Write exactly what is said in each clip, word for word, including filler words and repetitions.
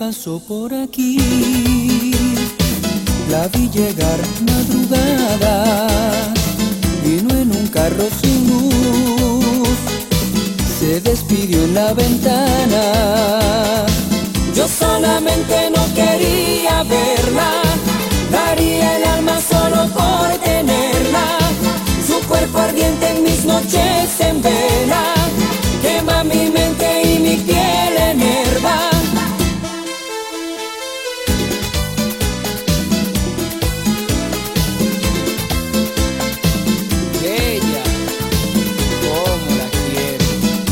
pasó por aquí, la vi llegar madrugada, vino en un carro sin luz, se despidió en la ventana. Yo solamente no quería verla, daría el alma solo por tenerla. Su cuerpo ardiente en mis noches en vela, quema mi mente y mi piel enerva. Ella, cómo la quiero.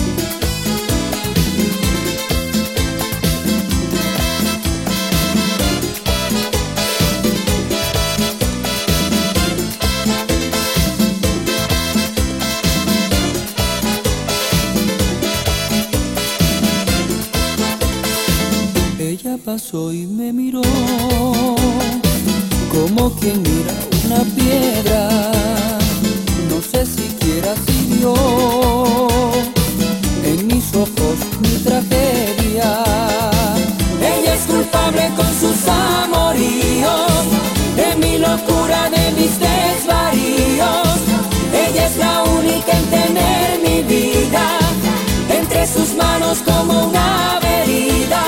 Ella pasó y me miró como quien mira una piedra. No sé siquiera si vio en mis ojos mi tragedia. Ella es culpable con sus amoríos, de mi locura, de mis desvaríos. Ella es la única en tener mi vida entre sus manos como una herida.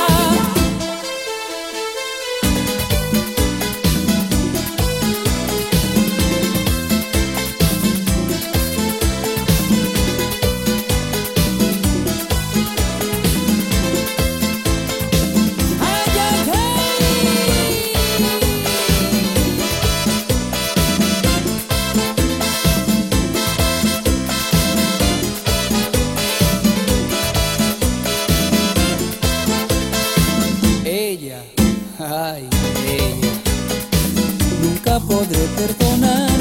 Ella, ay, ella, nunca podré perdonar